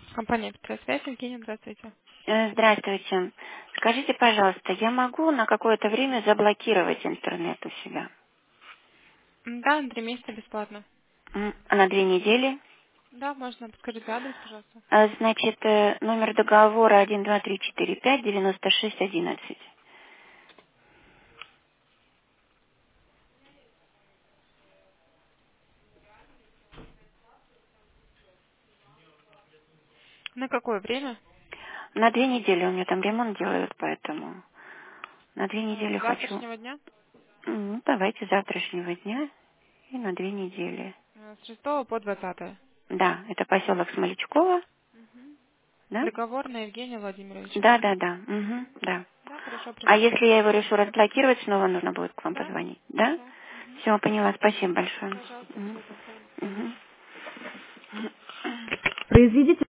Компания «Петросвязь». Евгения, здравствуйте. Здравствуйте. Скажите, пожалуйста, я могу на какое-то время заблокировать интернет у себя? Да, на 3 месяца бесплатно. А на 2 недели? Да, можно. Подскажите адрес, пожалуйста. Значит, номер договора 12345 96 11. На какое время? На 2 недели у меня там ремонт делают, поэтому на 2 недели С хочу. завтрашнего дня? Давайте с завтрашнего дня и на 2 недели. С 6 по 20. Да, это поселок Смолячково, да? Договор на Евгения Владимировича, Да, да? да, да, да. Да, хорошо, А принимаю. если я его решу разблокировать, снова нужно будет к вам Да? позвонить, да? Да. Все, поняла, спасибо большое. Пожалуйста, Мгм. всего доброго. Мгм. Произведите